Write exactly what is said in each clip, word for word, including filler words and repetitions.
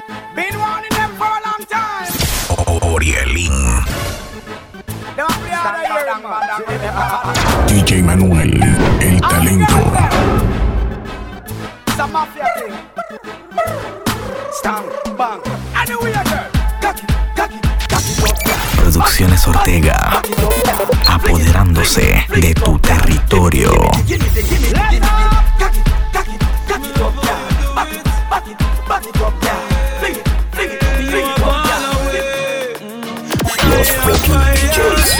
Been warning them for a long time. Orielín. D J Manuel, el talento. Some mafia thing. Stand, bang. Anyway, girl. Producciones Ortega, apoderándose de tu territorio. Los fucking D Js.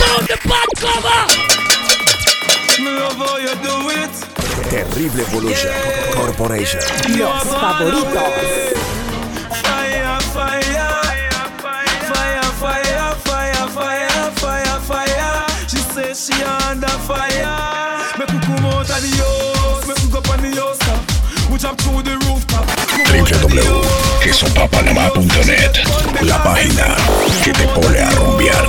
Terrible Evolution Corporation. Los favoritos. Fire, fire, fire, fire, fire, fire, fire, fire. She says she under fire. Me could come out of the house, me could go up on the house top. We jump through the rooftop. w w w punto esopapanamá punto net, la página que te pone a rumbear.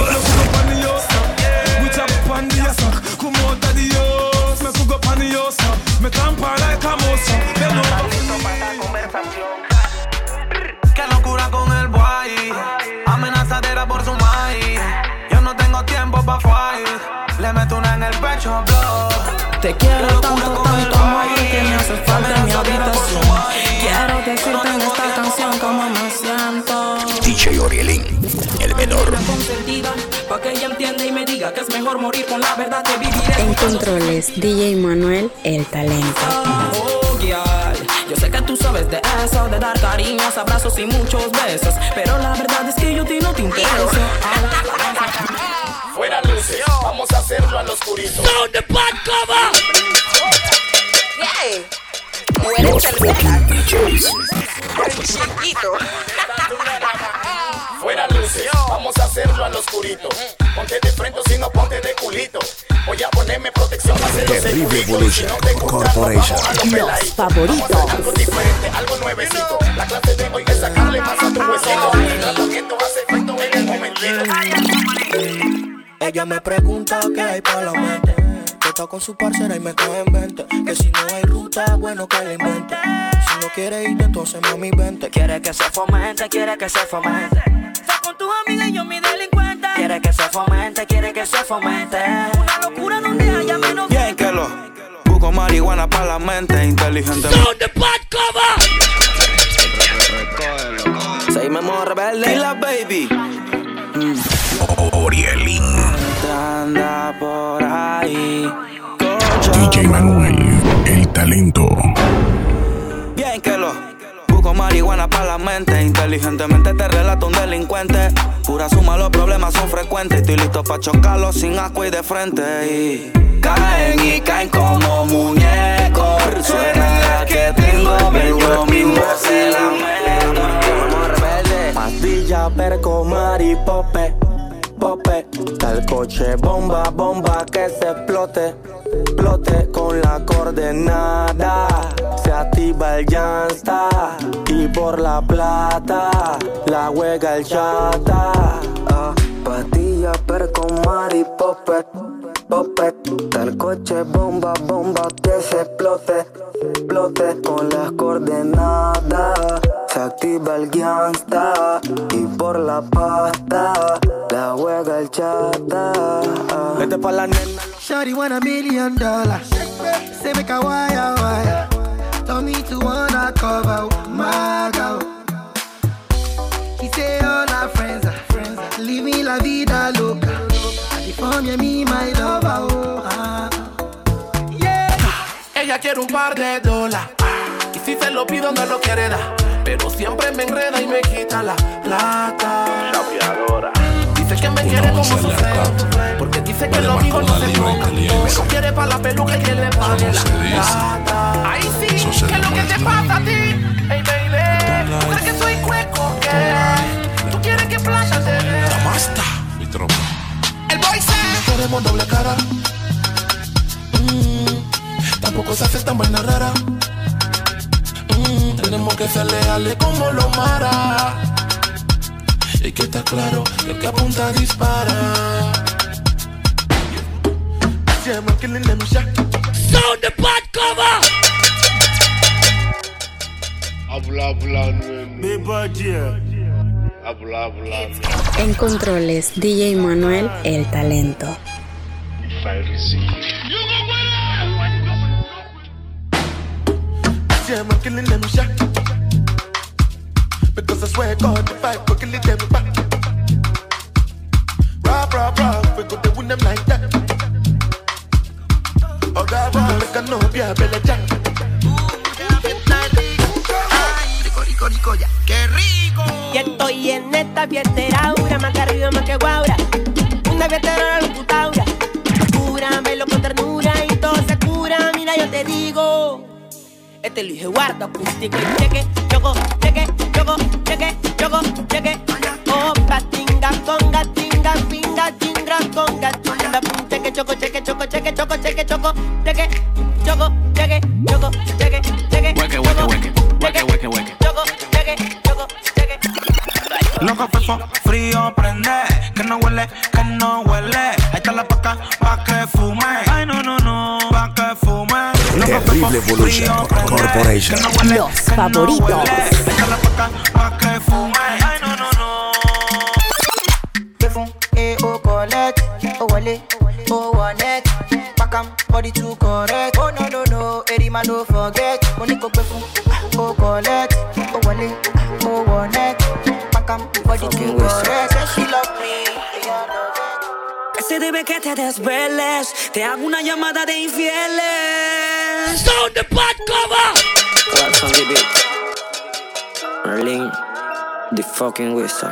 We jump on the house, come out of the house, me could go up on the house top. Me campa like a mouse. Listo para la conversación. Qué locura con el boy, amenazadera por su maíz. Yo no tengo tiempo pa' fight, le meto una en el pecho, blow. Te quiero tanto, tanto amor que me hace falta en mi habitación. Quiero decirte en esta canción cómo me siento. D J Orielín, el menor. Pa' que ella entienda y me diga que es mejor morir con la verdad que vivir. En controles, D J Manuel, el talento. Oh, yeah. Yo sé que tú sabes de eso, de dar cariños, abrazos y muchos besos, pero la verdad es que yo a ti no te intereso. Fuera luces, vamos a hacerlo al oscurito. Sound the bad cover. Yeah. Los fucking D Js. Chiquito. Fuera luces, vamos a hacerlo al oscurito. Ponte de frente o si no ponte de culito. Voy a ponerme protección a hacer los Terrible seguritos. Si Evolution no te gusta, Corporation. vamos a lo Los peladito. favoritos. Vamos a hacer algo diferente, algo nuevecito. La clase de hoy es sacarle más a tu huesito. El tratamiento hace efecto en un momentito. Ella me pregunta qué hay para la mente. Que está con su parcera y me cae en veinte. Que si no hay ruta, bueno que la invente. Si no quiere irte, entonces mami vente. Quiere que se fomente, quiere que se fomente. Está con tus amigas y yo mi delincuente. Quiere que se fomente, quiere que se fomente. Una locura donde haya menos. Bien que lo busco marihuana para la mente inteligente. Sound the bad cover. Seguimos rebelde y la baby. Orielín. Anda por ahí. D J Manuel, el talento. Bien que lo busco marihuana para la mente. Inteligentemente te relato un delincuente. Pura suma, los problemas son frecuentes. Estoy listo pa' chocarlos sin asco y de frente. Y caen y caen como muñecos. Suena la que tengo, ven yo mismo se la meto. Pastilla, perco, maripope, pope. Tal coche, bomba, bomba que se explote. Explote con la coordenada. Se activa el llanta. Y por la plata la juega el chata. Ah, pastilla, perco, maripope, pope. Tal coche, bomba, bomba que se explote. Explote con las coordenadas. Se activa el gangsta y por la pasta la juega el chata. Vete pa' la nena. Shawty want a million dollars. Say make a wire wire. Told me to wanna cover my girl. He say all our friends are friends. Living la vida loca. And for me, me my lover. Oh, ah. Yeah. Ella quiere un par de dólares. Y si se lo pido no lo quiere dar. Pero siempre me enreda y me quita la plata. Dice que me quiere como su friend, porque dice que lo digo no se toca. Pero quiere pa' la peluca y que le pague la plata. Ahí sí, ¿qué es lo que te pasa a ti? Hey baby, ¿tú crees que soy cueco? ¿Qué? ¿Tú quieres que plata te dé? Basta, mi tropa. El boy se Tenemos doble cara. Mm, tampoco se hace tan buena rara. Mm, tenemos que ser leales como los Mara. Y que está claro que el que apunta dispara. Yeah, I'm killing them shot. Sound the bad cover. Habla, habla, nene. Habla, habla. En controles, D J Manuel, el talento. If I receive. Yeah, I'm killing them shot. Because I swear God, the fight, we're killing them back. Rob, rob, rob, we go to win them like that. Oh, God, rob, make a no, yeah, belly jack. ¡Qué rico! Y estoy en esta fiestera, aura, más que arriba, más que guaura. Una fiestera locutaura. Cúramelo con ternura y todo se cura. Mira, yo te digo, este lo dije guarda acústico y cheque, choco, cheque, choco, cheque, choco, cheque. Opa, tinga, conga, tinga, pinga, chingra, conga, chinga, pum, cheque, choco, cheque, choco, cheque, choco, cheque, choco, cheque, choco, cheque, choco, cheque, cheque, hueque, hueque, hueque, hueque, hueque, hueque. Choco, cheque, choco, cheque. Loco, fefo, frío, prende. Que no huele, que no huele. Ahí está la paca, pa' que fume. Ay, no, no, no, pa' que fume. Terrible Evolution Corporation. Los favoritos. Ahí está la paca, pa' que fume. Ay, no, no, no. Que fume, eh, oh, collect. Oh, wale, oh, one it. Pack 'em, body too correct. Oh, no, no, no, every man don't forget. Moniko, que fume, oh, collect. Oh, wale, oh, one it. Pack 'em, body too correct. Say she love me, yeah, love it. Se debe que te desveles. Te hago una llamada de infieles. Sound the bad cover. What's on the beat? Merlin, the fucking wizard.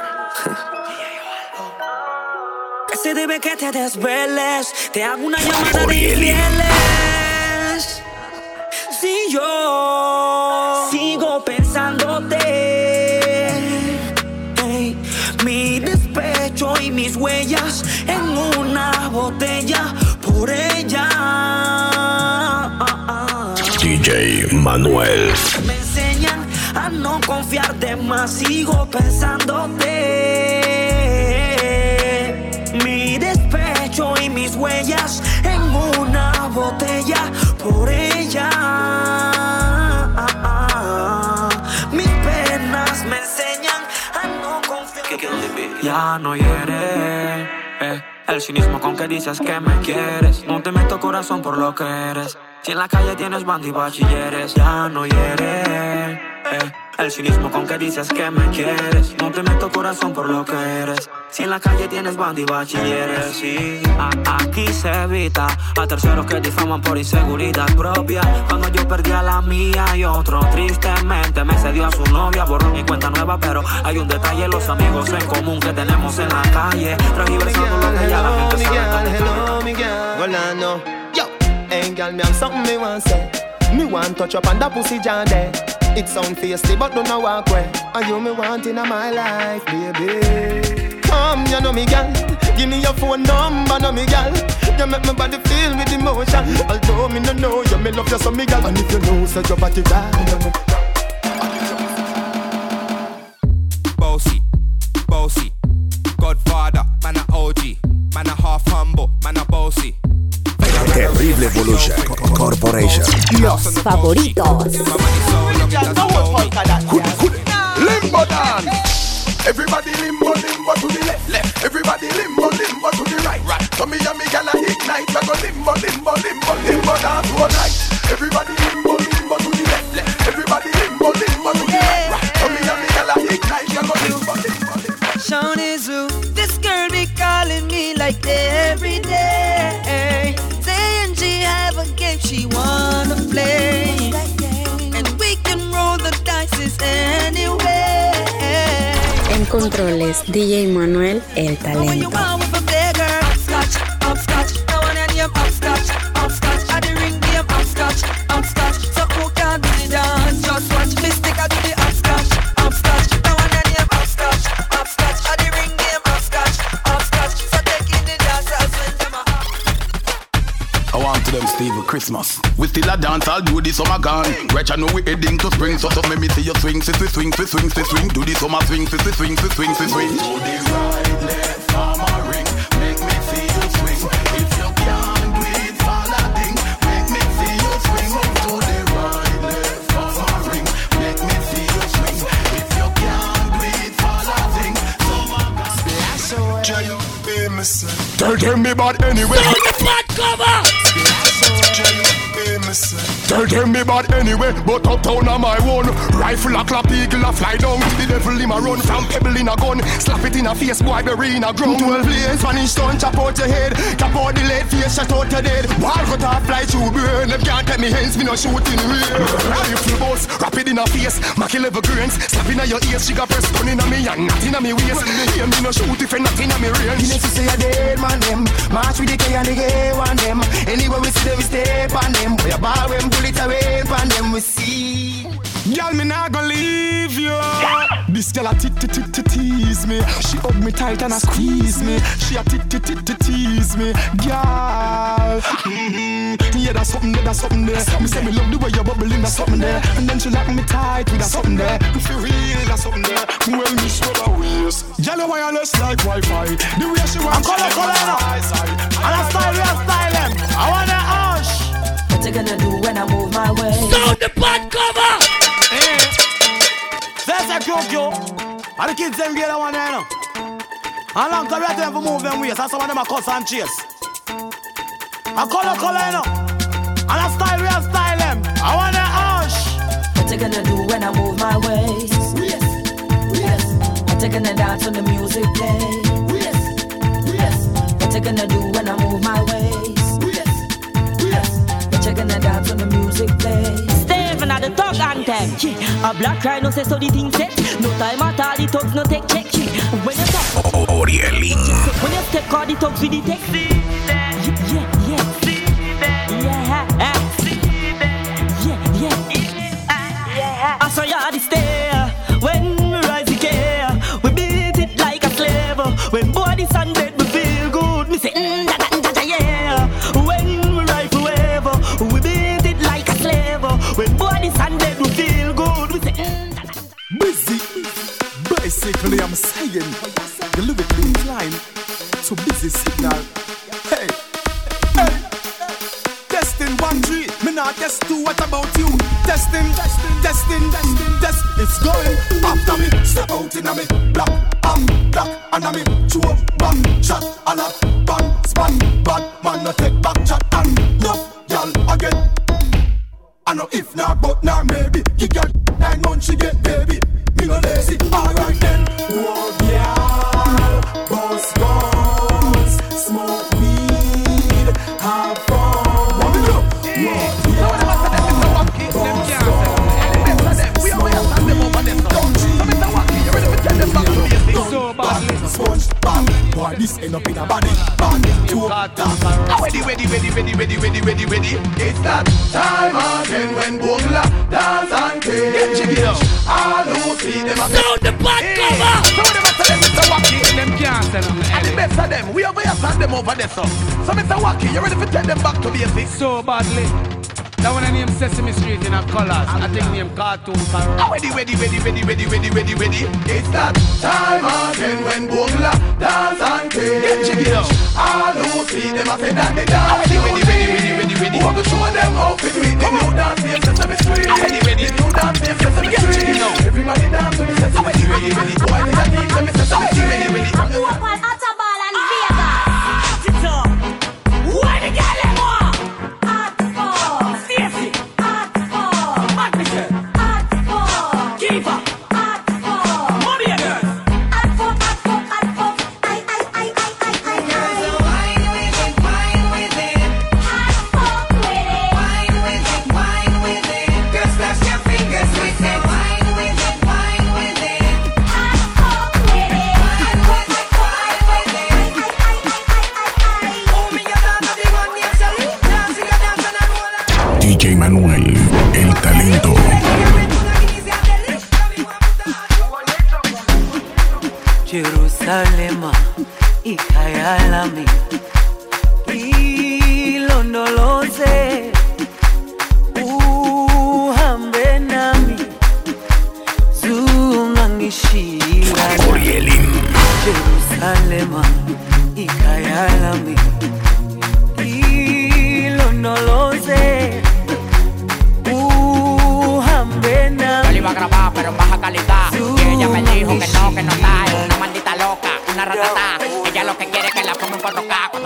Se debe que te desveles. Te hago una llamada de infieles. Si yo sigo pensándote, hey, mi despecho y mis huellas en una botella por ella. D J Manuel. Me enseñan a no confiar de más. Sigo pensándote. Mi despecho y mis huellas en una botella por ella. Mis penas me enseñan a no confiar. Ya no hiere, eh. El cinismo con que dices que me quieres. No te meto corazón por lo que eres. Si en la calle tienes banda y bachilleres. Ya no hiere, eh. El cinismo con que dices que me quieres. No te meto corazón por lo que eres. Si en la calle tienes banda y bachilleres. Sí, a- aquí se evita a terceros que difaman por inseguridad propia. Cuando yo perdí a la mía y otro tristemente me cedió a su novia. Borró mi cuenta nueva, pero hay un detalle. Los amigos en común que tenemos en la calle. Transversando lo que ya la gente sabe. Hello, Miguel. Rolando. Yo, hey, girl, me have something me want say. Me want touch up on that pussy jam there. It sound tasty, but don't know walk away. And you me want in my life, baby. Come, you know me, girl. Give me your phone number, know me, girl. You make my body feel with emotion. Although me no know you, me love you so, me girl. And if you know, say your body right. Bossy, bossy, Godfather, man a O G, man a half humble, man a bossy. Terrible Evolution Corporation. Los favoritos. Limbo dance. Everybody limbo, limbo to the left, left. Everybody limbo, limbo to the right, right. So me and me gala ignite. We go limbo, limbo, limbo, limbo dance all night. Everybody limbo, limbo to the left, left. Everybody limbo, limbo to the right, right. So me and me gala ignite. We go limbo, limbo, limbo. Sean is who this girl be calling me like every day, saying she have a game she wanna play, and we can roll the dice anyway. En controles, D J Manuel, el talento. Steve Christmas. We still a dance, I'll do this summer gone. Right, I know we heading to spring, so so make me see you swing, swing, swing, swing, swing, swing, swing. Do this summer swing, swing, swing, swing, swing, swing, swing. To the right, left, farmer ring, make me see you swing. If you can't do it, follow ding, make me see you swing. To the right, left, farmer ring, make me see you Tell them me bad anyway. Sound the bad cover. Tell them me bad anyway, but uptown on my own. Rifle a clap, eagle a fly down. The devil him a run from pebble in a gun. Slap it in a face, boy, bury in a ground. Twelve lanes, Spanish stone, chop out your head. Chop out the lead, face, shut out your dead. Wall cut off, fly through burn. Them can't take me hands, me no shooting real. Rifle boss, rapid in a face. Mackie level grains, slap in a your ears. She got first gun in a me and not in a me waist. Hear me no shoot if not in a me range. You need to say a dead man them. March with the K and the K one them. Anywhere we see them, we step on them. We a bar when bullet away and them we see. Girl, me not gonna leave you. This girl a tit tit tit tit tease me. She hug me tight and a squeeze me. She a tit tit tit tit tease me. Girl, mm-hmm. Yeah, that's something there, that's something there. Me say me love the way you bubbling, that's something there. And then she lock me tight with that something there. If you real, that's something there. Well, me show her waist. Girl, you wireless like Wi-Fi. The way she wants. I'm color color now. And I style, we are styling. I want the hush. What you gonna do when I move my way? Sound the bad cover. Hey, that's a Q Q. And the kids them get that one there now. How long can we have them for move them ways? And some of them are cuss and chase. I color color you know. And I style we are style them. I want the hush. What you gonna do when I move my ways? Yes, yes. What you gonna dance when the music plays? Yes, yes. What you gonna do when I move my ways? What you gonna dance when the music plays? Steven at the talk anthem. Yeah. A black rhino says so the thing set. No time at all, the thugs no take check. Yeah. When you stop, Orielin. when you step, call the thugs with the text. Yeah, yeah, yeah. Yeah, yeah, yeah, yeah. I saw you at the stair. When we rise the care, we beat it like a slave. When body's on dead, we feel good. Me say, mm, da, da, da, da, yeah. When we ride forever, we beat it like a slave. When body's on dead, we feel good. We say, mm, da, da, da. Busy. Basically, I'm saying the lyrically inclined to busy signal. Hey, hey. Testing one three, me not test two. What about you? Testing, testing, testing, testing, test. It's going after me. Step out in a me block, um, block, and a me two bang shot, and a bang span, bad man no take back shot and no y'all again. I know if not, but now maybe you got nine months she get baby. Me no lazy, alright then. Whoa, yeah, boss guns, smoke weed, have fun. Boy, this end up in a body. Ready, ready, ready, ready, ready, ready, ready, ready. It's that time again when Bungla dance and play. Get jiggy up. All who see them a Sound the bad cover. Some of them a tell them Mister Wacky and them can't sell them. And the best of them, we over here send them over there so. So Mister Wacky, you ready to take them back to basics? So badly. That one I name Sesame Street in a colors. I think name Cartoon Carol. Ready, ready, ready, ready, ready, ready, ready, ready. It's that time again when Bungla dance and play. Get jiggy up. All who see them a say that they dance. Ready, ready, ready, ready, ready, ready. Want to show them how to do it. The new dance name Sesame Street. Ready, ready. The new dance name Sesame Street. Everybody dance to the Sesame Street. Ready, ready. Boy, they are teach them Sesame Street. Ready, ready. I do up on Otterball and Vegas. Tito, where the girl them are? Hot Stacy, hot Matt Michelle, hot Kiva, hot Mommy and girls. hot hot hot hot I I I I I I Girls are wine with it, wine with it. hot with it. Wine with it, wine with it. Girls, splash your fingers with it. Wine with it, wine with it. Hot with it. Wine with it, wine with it. Oh me your dance, the one you say. Dance, you dance and I roll. D J Manuel, el talento. Jerusalema ikayalami ilondoloze uhambe nami zungangishila Orielin. Jerusalema ikayalami ilondoloze uhambe nami. Yo le iba a grabar pero en baja calidad y ella me dijo que no, que no está, es una maldita loca, una ratata. Ella lo que quiere es que la ponga en cuatro K.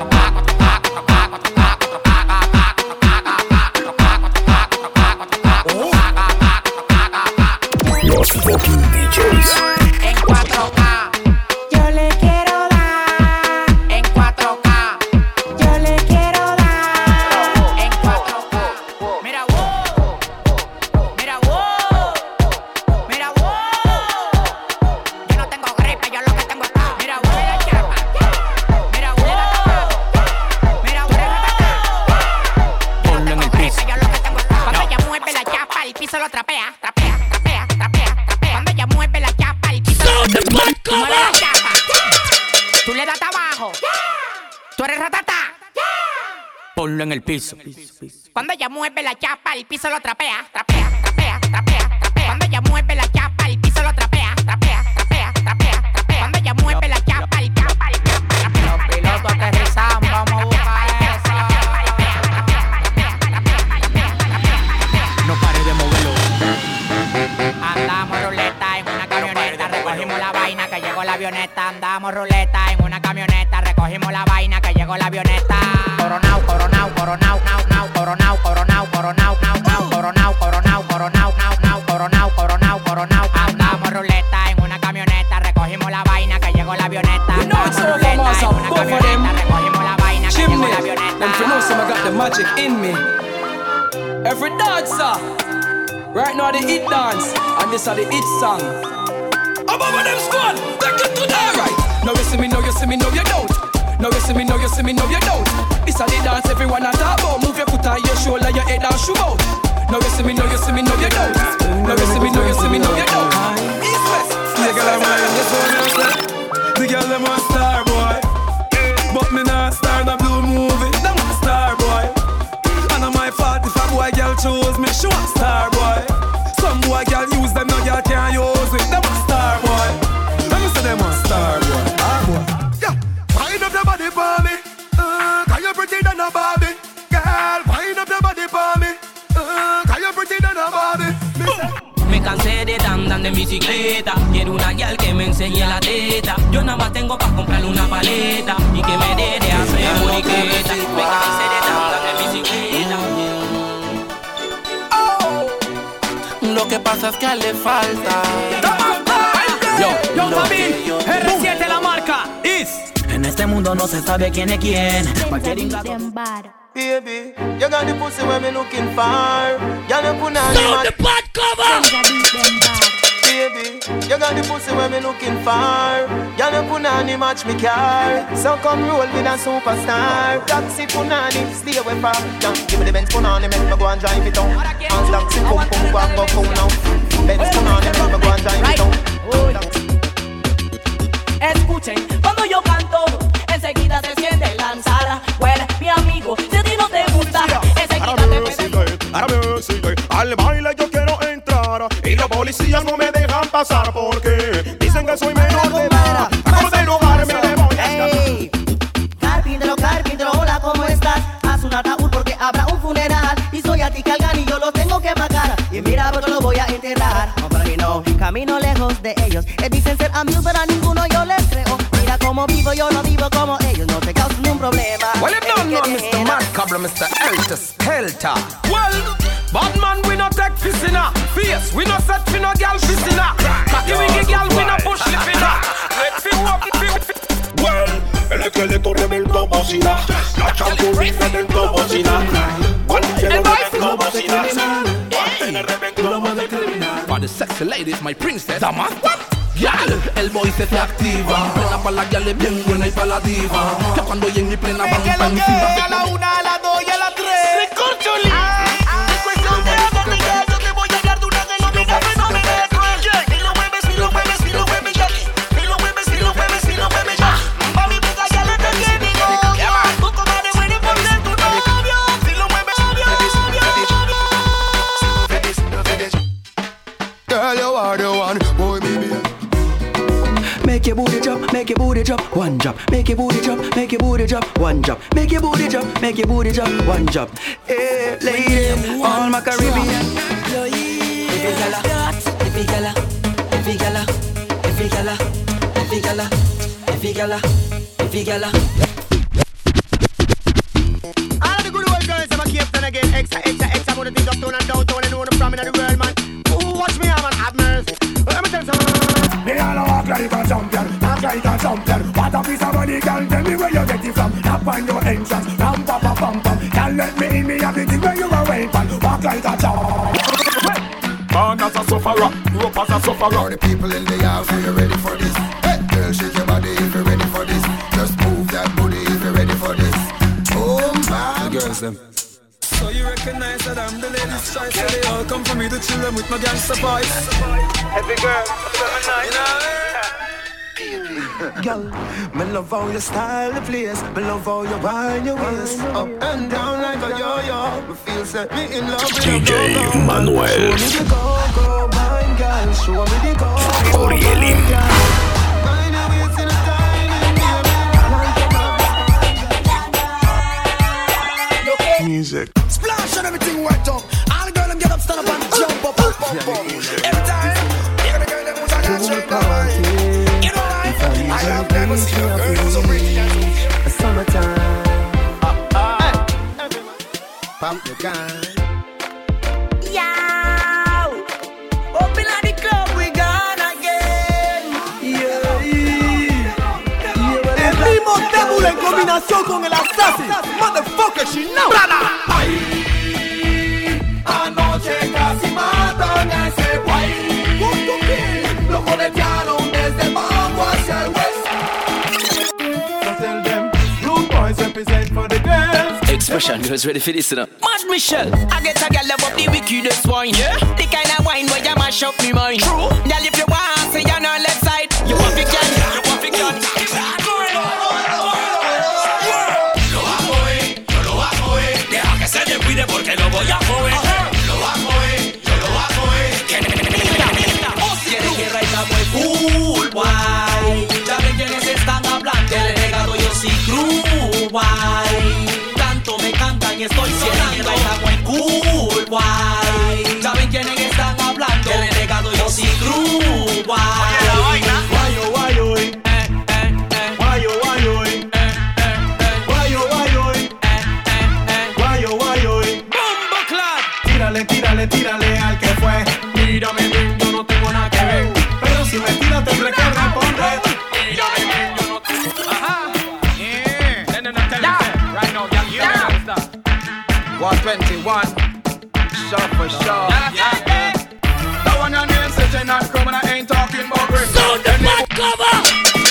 Los fucking D Js. En cuatro K. Yo le quiero dar. En cuatro K. Yo le quiero dar. En cuatro K. Mira, wow. Mira, wow. Mira, wow. Yo no tengo gripe, yo lo que tengo es K. Mira, wow. Mira, chapa. Mira, wow. Mira, wow. Ponlo en el piso. Yo lo que tengo es K. Cuando ella mueve la chapa, el piso lo trapea. Trapea, trapea, trapea, trapea. Cuando ella mueve la chapa, el piso lo trapea. Tú mueves la chapa. Tú le das abajo. Tú eres ratata. Ponlo en el piso. Cuando ella mueve la chapa, el piso lo trapea, trapea, trapea, trapea, trapea. Cuando ella mueve la chapa, el piso lo trapea, trapea, trapea, trapea, trapea. Cuando ella mueve la chapa, el chapa, el chapa, trapea. Los pilotos aterrizan, vamos a buscar eso. No pare de moverlo. Andamos ruleta en una camioneta, recogimos la vaina que llegó la avioneta. Andamos ruleta en una camioneta, recogimos la vaina que llegó la avioneta. Coronao, coronao, coronao, nao, nao, coronao, coronao, coronao, nao, nao, coronao, coronao, coronao, nao, nao, coronao, coronao, coronao. Andamos ruleta en una camioneta, recogimos la vaina que llegó la avioneta. Andamos ruleta en una camioneta, recogimos la vaina que llegó la avioneta. Them for know some I got the magic in me. Every dancer, right now the hit dance, and this are the hit song. Above them squad, take it to them right. Now you see me, now you see me, now you don't. Now you see me, now you see me, now you don't. This are the dance everyone a talk about. Move your foot on your shoulder, your head and shoe out. Now you see me, now you see me, now you don't. Now you see me, now you see me, now you don't. East west, the girl I'm wearing this one, you say. The girl them a star boy, but me not star the blue movie. Them a star boy, and I'm my fault if a boy girl choose me. She want star boy. Some boy girl use them, no girl can't use it. Them a star boy. Let me say them a star boy. Ah boy. Yeah, wind up your body for me. Uh, cause you're pretty than a Barbie. Girl, wind up your body for me. Uh, cause you're pretty than a Barbie. Me cansé de andar en bicicleta. Quiero una girl que me enseñe la teta. Yo nada más tengo para comprarle una paleta y que me dé de hacer moriqueta. Me cansé de andar en bicicleta. Lo que pasa es que le falta. Yo, yo, Fabi, R siete la marca, is. En este mundo no se sabe quién es quién. Cualquier ingrato. Baby, you got the pussy where me looking for. You no put on Sound the bad cover. Baby, you got the pussy where me looking for. You no put on the match me car. So come roll with a superstar. Taxi punani, stay away from. Yeah, give me the Benz punani, make me go and drive it on. And taxi pum pum go and go cool now. Benz punani, make me go and drive it on. Escuchen, cuando yo canto, enseguida se siente lanzada. Well, mi amigo, si a ti no te gusta, enseguida te puedes. Ahora me sigue, al baile yo quiero entrar y los policías no me dejan pasar porque dicen que soy menor de edad. Acabo de robarme de voy a Hey, carpintero, carpintero, hola, ¿cómo estás? Haz un ataúd porque habrá un funeral y soy a ti Calgan y yo los tengo que matar. Y mira porque lo voy a enterrar. No, camino lejos de ellos. Eh, dicen ser amigos, pero a ninguno yo les creo. Mira cómo vivo, yo no vivo como ellos. No te causan un problema. Well, if don't know mister Macabre, mister Helter Skelter. Well, bad man, we no take piss in a face. We no set for no girl piss in a. Cocky wiggy girl, we no push lip in a. Let fi walk, fi. Well, el esqueleto reventó bocina. La champurrita reventó bocina. El reventó bocina. Reventó bocina. For the sexy ladies, my princess. Damas, what? Yal, el boy se te activa. Plena pa' la yal es bien buena y pa' la diva. Que cuando llegue mi plena van pa' encima. A la una, a la dos y a la tres. ¡Recorcholi! Es cuestión de amor, mi girl. Yo te voy a dar de una de los café, no me dejes cruel. Si lo mueves, si lo mueves, si lo mueves, ya. Si lo mueves, si lo mueves, si lo mueves, ya. Pa' mi puta ya le te tiene yo. Tu comadre muere por ser tu novio. Si lo mueves, obvio, obvio, obvio. Girl, you are the one, boy, baby. Make your booty drop, make your booty drop, one drop. Make your booty drop, make your booty drop, one drop. Make your booty drop, make your booty drop, one drop. Hey, lady, all my Caribbean. Every gala, every gala, every gala, every gala, every gala, every gala, every gala. All the good old girls have a gift and again extra, extra, extra. More things uptown and downtown and know them from in the world, man. Ooh, watch me, I'm an have mercy. Me all a walk like a champion, talk like a champion. What a piece of money, girl, tell me where you get it from. Tap on your entrance, ram pa pa pam pam. Can't let me in, me have the thing where you are waiting for. Walk like a champion. Born as a sufferer, grew up as a sufferer. All the people in the house, are you ready for this? Hey, girl, shake your body if you're ready for this. Just move that booty if you're ready for this. Oh my. The girls them. So you recognize that I'm the lady's choice, so they all come for me to chill them with my gangster boys. Every girl, you know. Girl, me love how you style the place. Me love how you wind your waist up and down like a yo-yo. Me feel set me in love with D J Manuel. Show me the go-go, wine girl. Show me the go-go, Orielim. Wind your waist in a time. Music. Splash and everything wet up. All the girls them get up, stand up and jump up, up, up, up. Every time, even the girl them who's a natural boy. You know why? I have never seen a girl so pretty as summertime. Pump the gun. Yow! Open at the club, we gone again. Yeah, yeah. El mismo débil en combinación con el assassin. Motherfucker, she know. Anoche casi matan a ese guay. Lo boletearon desde el bajo hacia el west. So tell them, rude boys represent for the girls. Expression, you was ready for this, you know. Mad Michelle, I get a girl love up the wickedest wine, yeah. The kind of wine where you mash up me mind. True. Girl, if you want, say you're on left side. You want to get, you want to get. Porque lo voy a mover, lo voy a mover, yo lo voy a mover. Quieren que raita muy cool, guay. Ya ven quiénes están hablando. El regado yo sí cruel, guay. Tanto me cantan y estoy cenando. Raita muy cool, guay. Ya ven quiénes están hablando. El regado yo sí cruel, guay. Guayo, guayo, eh. Guayo, guayo, eh. Guayo, guayo, eh. Guayo, guayo, eh. Tírale, tírale, tírale al que fue. Mírame bien, yo no tengo nada que ver. Pero si me tiras tendré que responder. Mírame bien, yo no tengo. Ajá. Yeah. Then I'm telling you, right now, y'all, you know that. one twenty-one. Shot for shot. Yeah, yeah, yeah. That one your name sitting and coming, I ain't talking about grip. So the back cover.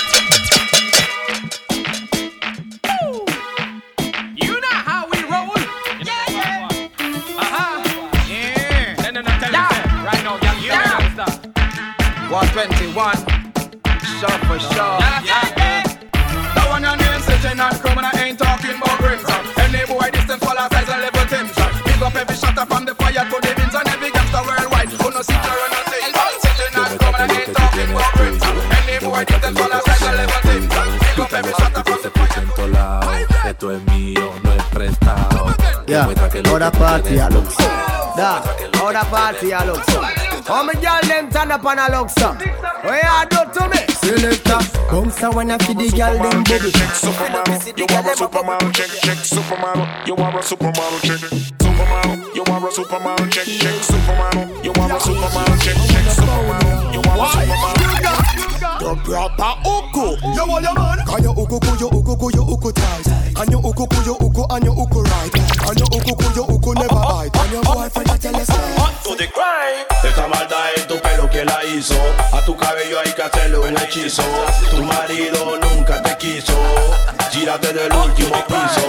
You know how we roll. Yeah, yeah. Uh-huh. Yeah. Then I'm telling you, right now, y'all, you know that. one twenty-one. Shot for shot. Yeah, yeah, yeah. That one your name sitting and coming, I ain't talking about grip. Any boy distance fall size and level ten. Pick up every shot from the fire to the bins and every gangster worldwide. Who no sit there and no say, sitting and coming, I ain't talking about grip. Any boy distance fall size and level ten. Pick up every shot from the fire. Esto es mío, no es prestado. Yeah, ahora party a look so. Da, ahora party a look so. How me girl them turn up and a look so. What you do to me? Selector, bounce a wanna feed the girl them bubble. Check Superman, you are a Superman. Check, check Superman, you are a Superman. Check Superman, you are a Superman. Check, check Superman, you are a Superman. Check, check Superman, you are a Superman. The proper uku, you want your man? Can you uku ku, you uku ku, you uku tight? Can you uku ku, you uku and you uku right? Can you uku ku, you uku never bite? Can your boyfriend tell you say? To the grind. Esta maldad es tu pelo que la hizo. A tu cabello hay que hacerle un hechizo. Tu marido nunca te quiso. Gírate del último piso.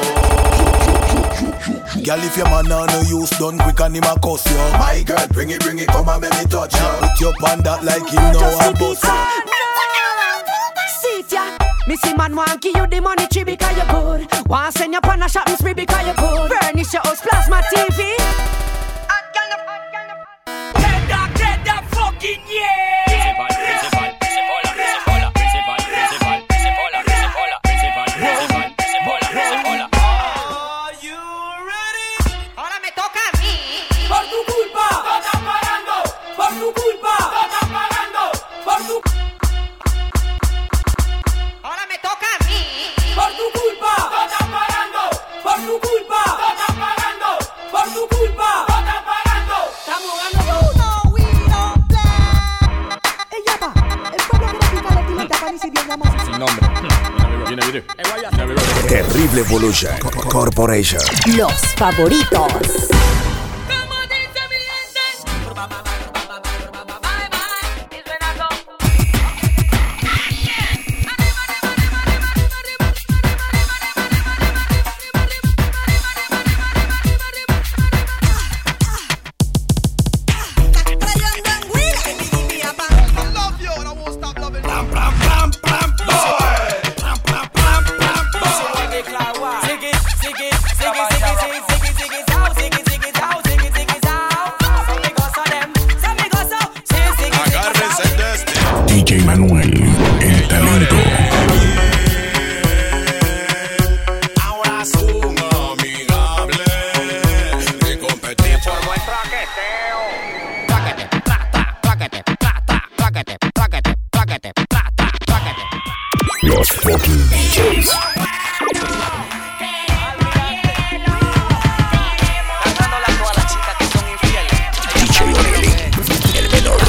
Girl, if your man now no use, done quick and him a cuss you. My girl, bring it, bring it, come and make me touch you. Put your pan that like him now and bust you. See ya. Missy man want give you the money tree because you good. Want send you on a shopping spree because you good. Furnish your house, plasma T V. Get that, get that fucking yeah. Principal, principal, principal, principal, principal, principal, principal, principal, principal, principal, principal. Are you ready? Ahora me toca a mí. Por tu culpa, tú estás pagando. Por tu culpa, tú estás pagando. Por tu Ahora me toca a mí. Por tu culpa, tú estás pagando. Por tu culpa, tú estás pagando. Por tu culpa, tú estás pagando. Estamos jugando. You know we don't play. nombre. Terrible Evolution Corporation. Los favoritos. D J Manuel, el talento. Ahora son amigables de competir por buen traqueteo. Traquete, trata, traquete, trata, traquete, traquete, traquete, trata, traquete. Los fucking D Js. D J O'Reilly, el menor.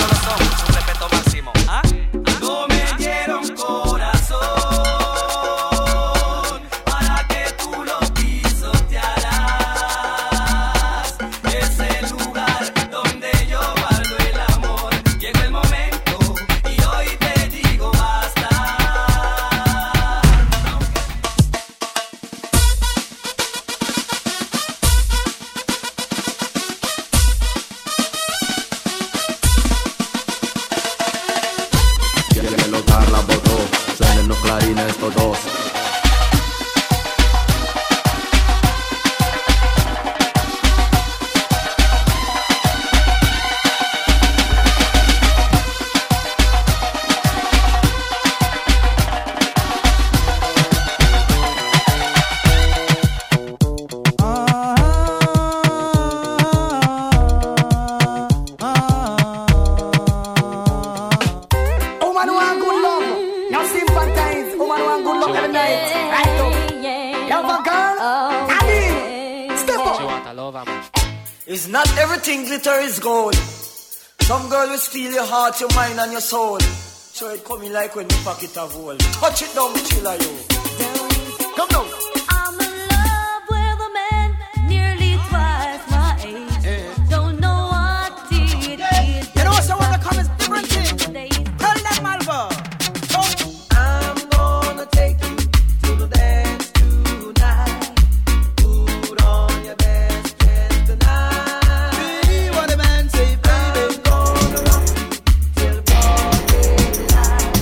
It's not everything glitter is gold. Some girl will steal your heart, your mind and your soul. So it coming like when you pocket a hole. Touch it down, chilla you. Come down. I'm in love with a man nearly twice my age. Don't know what it is. You know so when the comments different thing. Tell them Malva. I'm gonna take you to the dance tonight. Put on your best dress tonight. See what the man say, baby. I'm gonna rock you till morning light.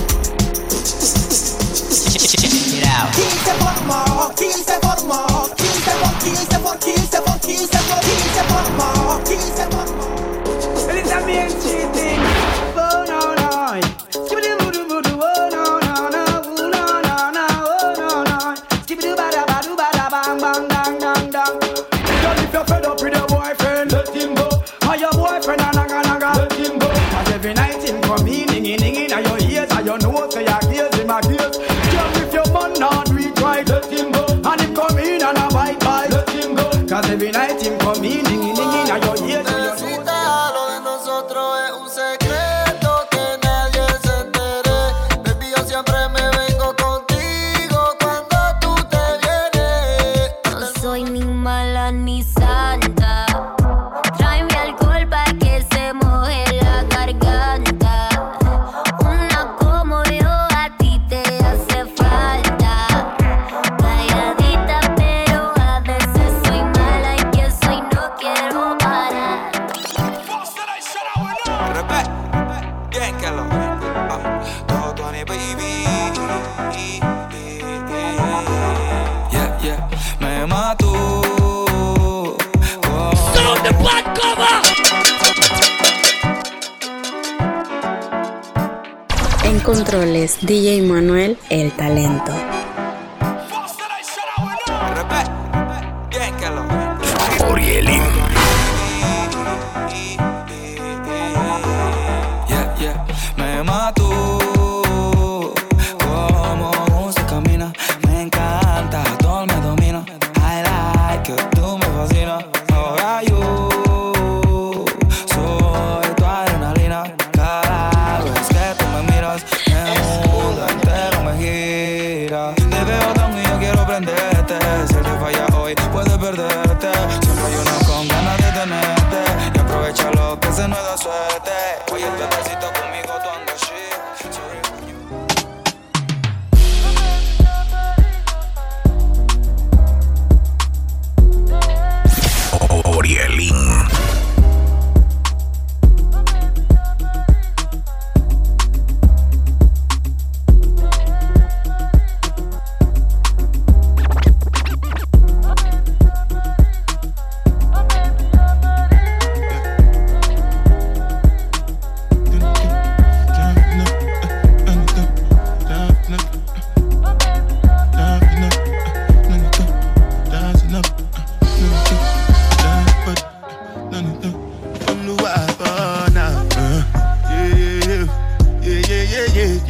Check it out. quince por more, quince por more, quince por, quince por, quince por, quince por, quince por more, quince por more. It is a man cheating. Oh no no. Skibidi voodoo voodoo. Oh no no no. Oh no no no. Oh no no. Skibidi bada bada bada bang bang dang dang dang. Girl, if you're fed up with your boyfriend, let him go. Or your boyfriend a naga naga, let him go. Cause every night him come in, dinging dinging at your ears, and you know say your ears in my ears. Girl, if your man not do it right, let him go. And him come in and a bite bite, let him go. Cause every night him come in, dinging dinging at your ears, and you know. Lo de nosotros es un secreto que nadie se entere. Baby, yo siempre me vengo contigo cuando tú te vienes. No soy ni mala ni santa. Tráeme alcohol pa' que se moje la garganta. Una como yo a ti te hace falta. Calladita pero a veces soy mala y que soy no quiero parar. Repet, bien que lo ah, todo tu honey, baby. Yeah, yeah, me mató. Sound the bad cover. En controles, D J Manuel, el talento. Repet, bien que lo Orielin. Yeah, yeah, me mató. Como se camina, me encanta, todo me domina. I like it, tú me fascinas. Ahora yo soy tu adrenalina. Cada vez que tú me miras, el mundo entero me gira.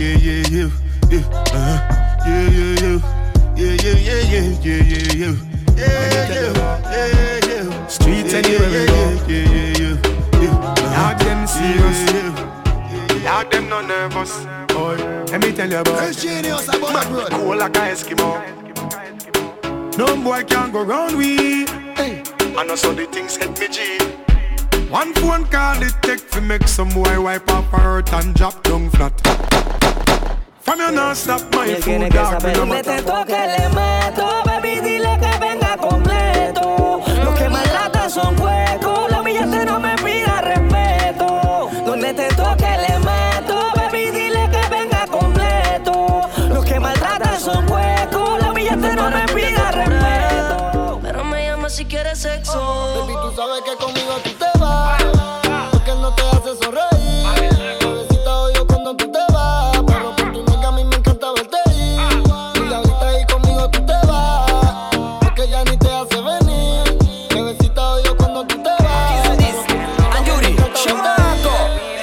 yeah, yeah, yeah, yeah, uh-huh. yeah, yeah, yeah, yeah, yeah, yeah, yeah, yeah, yeah, yeah, yeah, yeah, yeah. Streets anywhere we go, yeah, yeah, yeah, yeah. Dog them serious, dog them not nervous. Boy, let me tell you about it. Genius about man, cool like a Eskimo. No boy can go round we. Hey, I know so the things hit me G. One phone call it take to make some boy wipe up her hurt and drop down flat. From you not stop my food dog. Donde te toque le meto, baby dile que venga completo. Los que maltratan son huecos, la humillante no me pida respeto. Donde te toque le meto, baby dile que venga completo. Los que maltratan son huecos, la humillante no me pida respeto. Pero me llama si quieres sexo. Baby, tú sabes que conmigo tú te vas, porque él no te hace sonreír. Bebecita odio cuando tú te vas, pero por tu nega a mí me encanta verte ir. Y ahorita ahí conmigo tú te vas, porque ya ni te hace venir. Bebecita odio cuando tú te vas. Anjuri, Chimaco,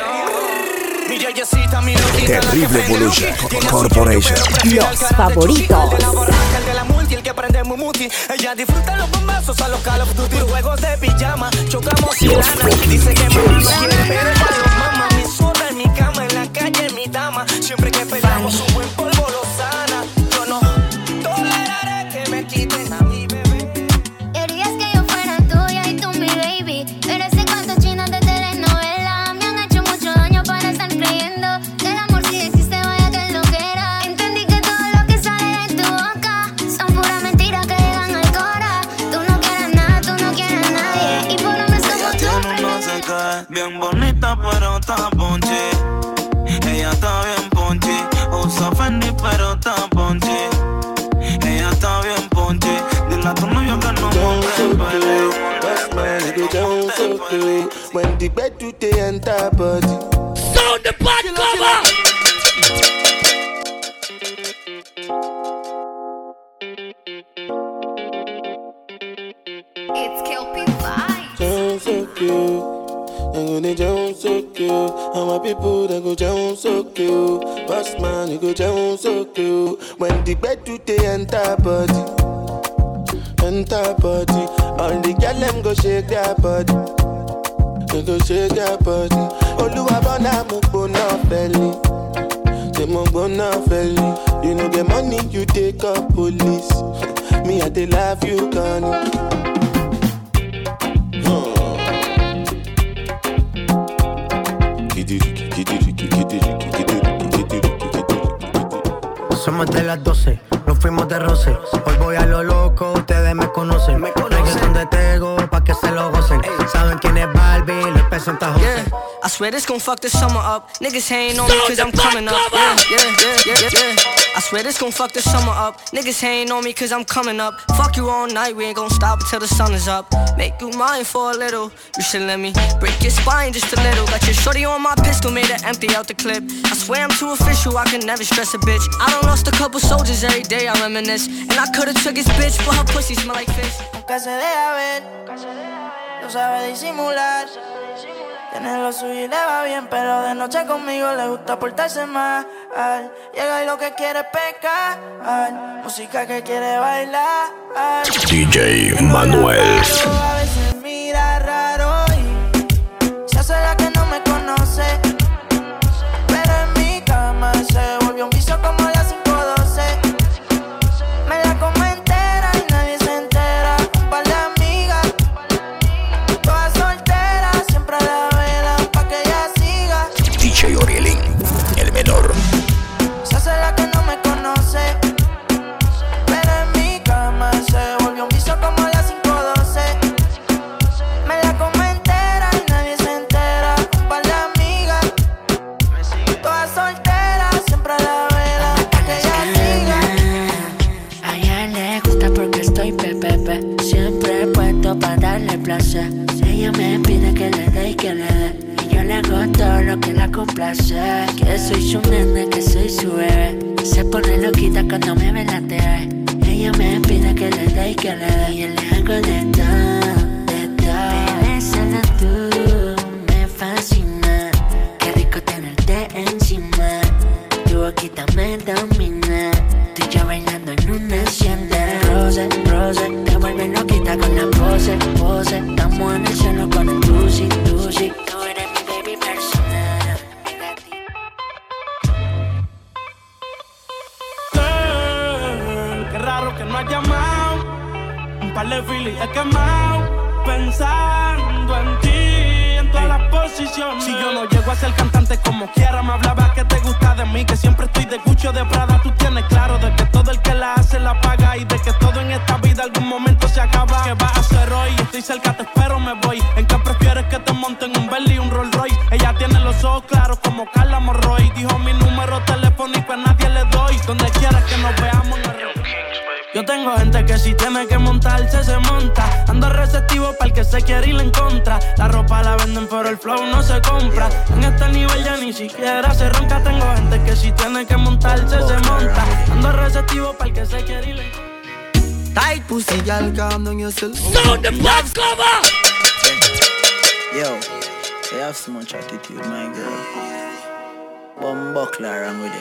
mi yeyecita, mi loquita. Terrible Evolution Corporation. Los favoritos. El de la multi, el que prende Mumuti. Ella disfruta los bombazos a los Call of Duty. Juegos de pijama, chocamos y lana. Dice que mamá no quiere, pero para los mamás. Mi zorra en mi cama, en la calle mi dama. Siempre que peleamos su buen polvo lo sana. Yo no toleraré que me quiten a mi bebé. Querías que yo fuera tuya y tú mi baby. Pero ese cuento chino de telenovela me han hecho mucho daño para estar creyendo que el amor sí existe, vaya que lo quiera. Entendí que todo lo que sale de tu boca son puras mentiras que llegan al cora. Tú no quieres nada, tú no quieres a nadie. Y por hombres como tú no se cae, bien bonita pero está ponche. Ella está bien ponche. Usa Fendi pero está ponche. Ella está bien ponche. Dile a tu novio que no monte el pelo. That's man, you don't so good. When the bed to the enter body. Sound the bad cover. It's Kelpie Vibes. Don't so good. I'm gonna jump so cute. All my people that go jump so cute. Boss man, you go jump so cute. When the bed to the enter body, enter body. All the girl them go shake their body. They go shake their body. Oluwa bona mo bona belly. Say mo bona belly. You know the money you take up police. Me I dey love you, Connie. Somos de las doce, nos fuimos de roce. Hoy voy a lo loco, ustedes me conocen. Me conocen de Tego, pa' que se lo gocen. Saben quién es Barbie, les presenta José. Yeah, I swear this gon' fuck the summer up. Niggas hating on me cause I'm coming up. Yeah, yeah, yeah, yeah, yeah. I swear this gon' fuck the summer up. Niggas hating on me cause I'm coming up. Fuck you all night, we ain't gon' stop until the sun is up. Make you mine for a little. You should let me break your spine just a little. Got your shorty on my pistol, made her empty out the clip. I swear I'm too official, I can never stress a bitch. I done lost a couple soldiers every day, I reminisce. And I could've took his bitch, but her pussy smell like fish. Nunca se deja ver, no sabe disimular. Tiene lo suyo y le va bien, pero de noche conmigo le gusta portarse mal. Llega y lo que quiere es pecar, música que quiere bailar. D J Manuel. A veces mira raro y se hace la que no me conoce. Pero en mi cama se volvió un vicio como las cinco doce. Me la como entera y nadie se entera. Un par de amigas, todas solteras, siempre a la vela pa' que ella siga. D J Orielin, el menor. Se hace la que no me conoce. Pero en mi cama se volvió un vicio como las cinco doce. Me la como entera y nadie se entera. Un par de amigas, todas solteras, siempre a la vela pa' que ella siga. A ella le gusta porque estoy pepepe. Siempre puesto para darle placer. Ella me pide que le dé y que le dé. Y yo le hago todo lo que la complace. Que soy su nene, que soy su bebé. Se pone loquita cuando me ve en la T V. Ella me pide que le dé y que le dé. Y yo le hago de todo, de todo. Bebé, solo tú me fascina. Qué rico tenerte encima. Tuvo me domina. Estoy yo bailando en un naciente. Rose, rose, te vuelves loquita con la pose, pose. Estamos en el cielo con el tusi, tusi. Tú eres mi baby personal. Girl, qué raro que no has llamado. Un par de filis he quemado. Pensando en ti, en todas las posiciones. Si yo no llego a ser cantante como quiera, me hablaba que te gusta de mí, que siempre estoy de Gucci o de Prada. Tú tienes claro de que todo el que la hace la paga y de que todo en esta vida algún momento se acaba. ¿Qué vas a hacer hoy? Estoy cerca, te espero, me voy. ¿En qué prefieres que te monten un Bentley y un Rolls Royce? Ella tiene los ojos claros como Carla Morroy. Dijo mi número telefónico a nadie le doy. Donde quiera que nos veamos, no. Yo tengo gente que si tiene que montarse, se monta. Ando receptivo para el que se quiere ir en contra. La ropa la venden pero el flow no se compra. En este nivel ya ni siquiera se ronca. Tengo gente que si tiene que montarse, se monta. Ando receptivo para el que se quiere ir en contra. Tight pussy, girl, calm down yourself. Sound the back cover! Yo, they have so much attitude, my girl. Bumbuckler around with him.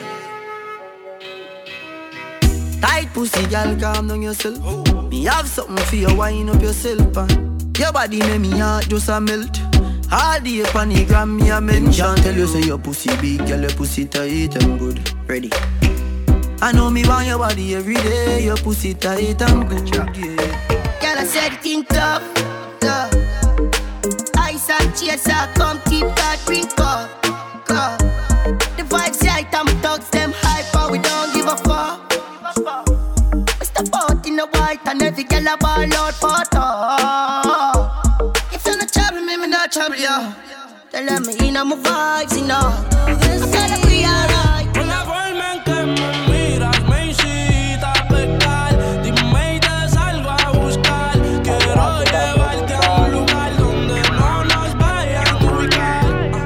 Tight pussy, girl, calm down yourself. Me have something for you, wind up yourself, and your body make me heart just a melt. All day upon the gram, me a mention. Tell you say your pussy big, girl, your pussy tight and good. Ready? I know me want your body every day. Your pussy tight and good, yeah. Girl, I said it in tough, tough. Ice and chaser, come keep that drink up, up. The vibes right, I'm thugs, them hyper, we don't give a fuck. We step out in the white and every girl a ball out for talk. If you're not trouble me, me not trouble you. Tell them me in my vibes, you know. I'm gonna be alright. La forma en que me miras me incita a pecar. Dime y te salgo a buscar. Quiero llevarte a un lugar donde no nos vayan a ubicar.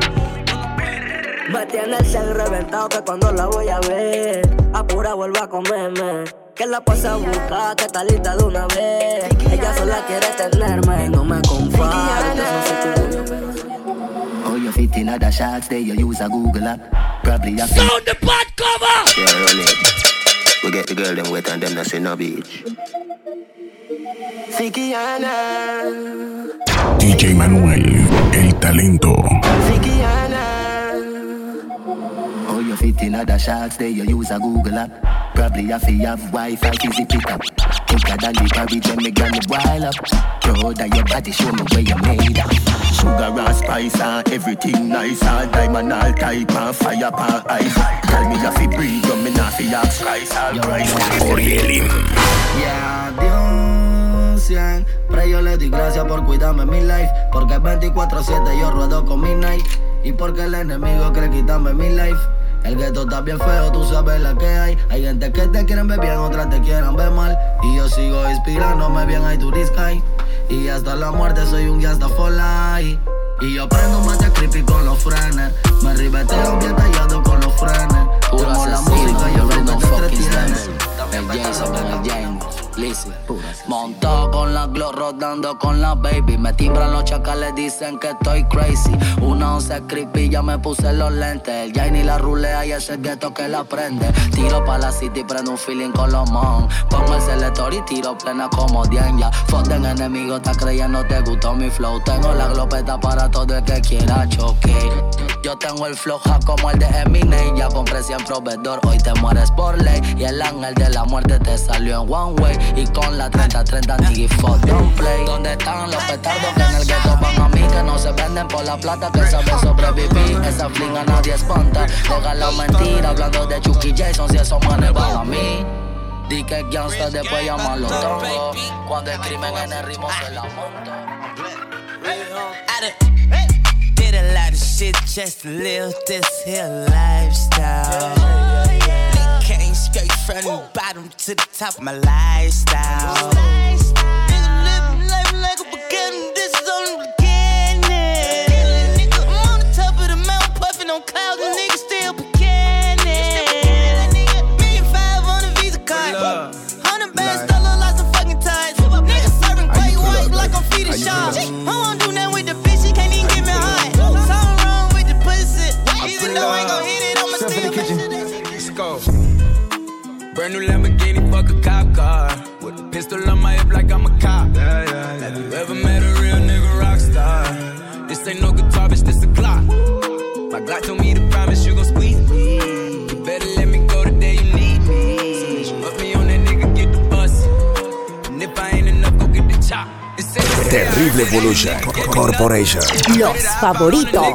Me tiene el cel reventado que cuando la voy a ver, apura vuelvo a comerme. Que la pase a buscar, que está lista de una vez. Ella sola quiere tenerme y no me comparte. Oh, you fit in other shots, there you use a Google app. Probably a Sound the bad cover! Yeah, roll it. We get the girl them wet and them that's in a beach. Fikiana. D J Manuel, el talento. Fikiana. Oh, you fit in other shots, there you use a Google app. Probably have to have Wi-Fi to zip it up. Quicker than the carriage when me gonna boil up. Proud of your body, show me where you made up. Sugar and spice and everything nice and diamond all type and fire pan ice. Tell me if you breathe, but me not fi ask price all price. Orielim. Yeah, Dios, yeah. Pero yo le doy gracias por cuidarme mi life. Porque veinticuatro siete yo ruedo con mi night. Y porque el enemigo quiere quitarme mi life. El gueto está bien feo, tú sabes la que hay. Hay gente que te quieren ver bien, otras te quieren ver mal. Y yo sigo inspirándome bien, hay to the sky. Y hasta la muerte soy un gangsta for life. Y yo prendo más de creepy con los frenes. Me ribeteo bien tallado con los frenes. Tengo la música y yo creo que te entretienes. El Jason, el James, Lizzy. Montado con la Glock, rodando con la baby. Me timbran los chacales, dicen que estoy crazy. Una once creepy, ya me puse los lentes. El Jane y la rulea y ese gueto que la prende. Tiro pa' la city, prendo un feeling con los mon. Pongo el selector y tiro plena como Diana. Foden enemigo, está creyendo te gustó mi flow. Tengo la glopeta para todo el que quiera choque. Yo tengo el floja como el de Eminem. Ya compré cien proveedor, hoy te mueres por ley. Y el ángel de la muerte te salió en one way. Y con la treinta treinta nigga fuck don't play. ¿Dónde están los petardos que en el ghetto van a mí? Que no se venden por la plata, que saben sobrevivir. Esa fling a nadie espanta. Deja la mentira hablando de Chucky Jason. Si esos manes van a mí. Di que gangsta después llamarlo tongo. Cuando el crimen en el ritmo se la monta. Did a lot of shit just to live this here lifestyle. Came straight from the bottom to the top of my lifestyle. Nigga living life like a beginning, this is only the beginning. Nigga, I'm on the top of the mountain, puffing on clouds, and niggas still beginning. Million five on a Visa card, hundred bands, still look like some fucking ties. Niggas serving great white like I'm feeding sharks. I won't do nothing with the bitch, she can't even get me hot. Something wrong with the pussy, even though I ain't gon' hit it, I'ma still. Let's go. Brand new Lamborghini, fuck a cop car. With a pistol on my hip like I'm a cop. Yeah, yeah, yeah. Have you ever met a real nigga rock star? This ain't no guitar, bitch, this a Glock. My Glock told me to promise you gon' squeeze me. You better let me go the day you need me. So put me on that nigga, get the bus. And if I ain't enough, go get the chop. Terrible Evolution Corporation. Los favoritos.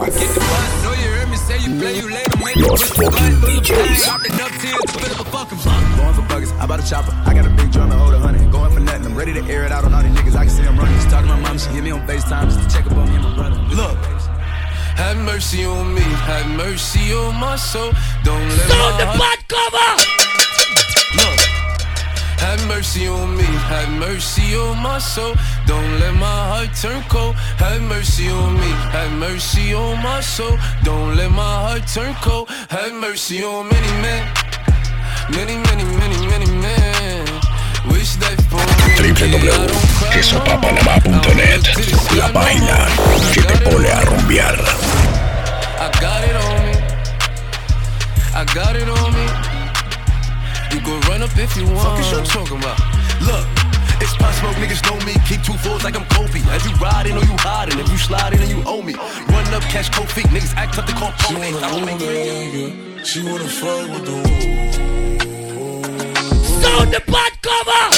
Los fucking D Js. Going for buggers, I bought a chopper. I got a big drum and hold a hundred. Going for nothing, I'm ready to air it out on all these niggas. I can see I'm running. Just talking to my mom, she hit me on FaceTime just to check up on me and my brother. Look, have mercy on me, have mercy on my soul. Don't let Sound my the heart... bad cover! Look, have mercy on me, have mercy on my soul. Don't let my heart turn cold. Have mercy on me, have mercy on my soul. Don't let my heart turn cold. Have mercy on many men, many, many, many, many men. Wish that for w w w punto queso papa nada más punto net, la página que te pone a rumbear. I got it on me, I got it on me. You go run up if you want. Fuck is you talking about? Look, it's Pop Smoke, niggas know me. Keep two fours like I'm Kobe. As you riding or you hiding, if you sliding and you owe me. Run up, catch cold feet, niggas act tough to call police. I don't make it. She wanna fight with the wall. Sound the bad cover!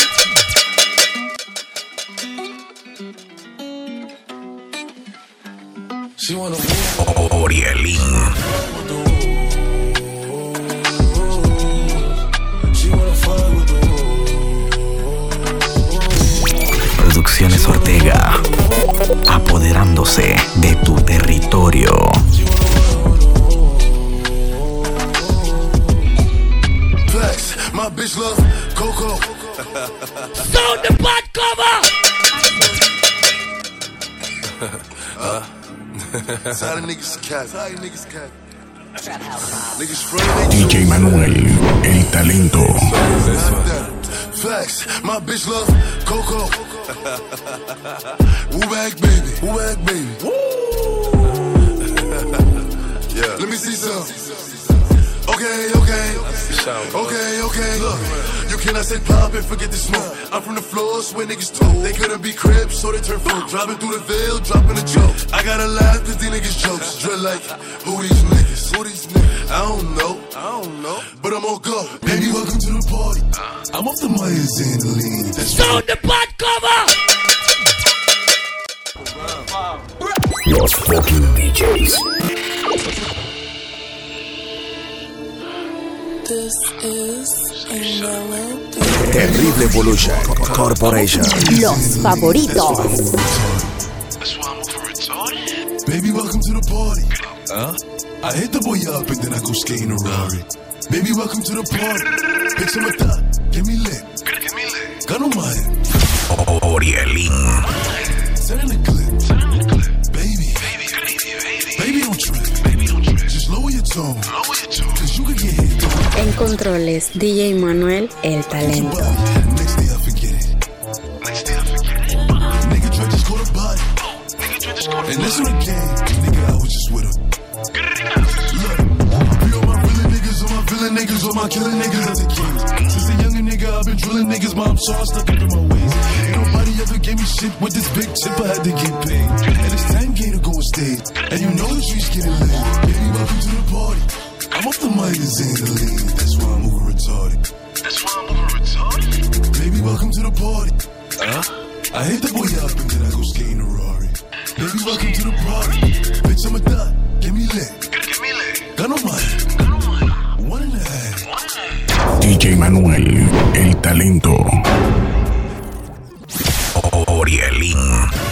She wanna Orielin. Producciones Ortega, apoderándose de tu territorio. Flex, my bitch love Coco. Sound the bad cover! uh, Side of niggas cat. Side of niggas cat. Niggas front D J Manuel, el talento. Flex, my bitch love Coco. Woo back baby, woo back baby. Yeah. Let me see some. Okay, okay, okay, okay. Look, you cannot say pop and forget the smoke. I'm from the floors where niggas told they couldn't be cribs, so they turn folk. Driving through the veil, dropping a joke. I gotta laugh cause these niggas jokes. Drill like, who these niggas? Who these niggas? I don't know, I don't know, but I'm on go. Baby, welcome to the party. I'm off the Myers and the lean. That's Sound the bad cover! Los fucking D Js. This is a Terrible Evolution Corporation. Los favoritos. Baby, welcome to the party. Huh? I hit the boy up and then I go skate in a Rari. Baby, welcome to the party. Pick some of that. Get me lit. Get me lit. Gun on my head. Orielin. Send in the clip. Send in the clip. Baby. Baby, baby, baby. Baby, don't trip. Baby, don't trip. Just lower your tone. Lower your tone. Cause you can get hit. En controles, D J Manuel, el talento. Next day I forget it. Next day I forget it. Nigga Dre just caught a body. Nigga Dre just caught a body. And this one again. Nigga, I was just with him. Look, be all my villain niggas, all my villain niggas, all my killing niggas as a kid. Since a younger nigga, I've been drilling niggas, mom, so I stuck up in my ways. Ain't nobody ever gave me shit with this big chip, I had to get paid. And it's ten K to go on stage. And you know the streets getting lit. Baby, welcome to the party. I'm off the Myers and the lean. That's why I'm over retarded. That's why I'm over retarded. Baby, welcome to the party. Huh? I hit the boy up and then I go skate in a Rari. Baby, welcome to the party. Bitch, I'm a dot. Get me lit. Get me lit. Gun on my head. Gun on my head. One and a half. D J Manuel, el talento. Orielin.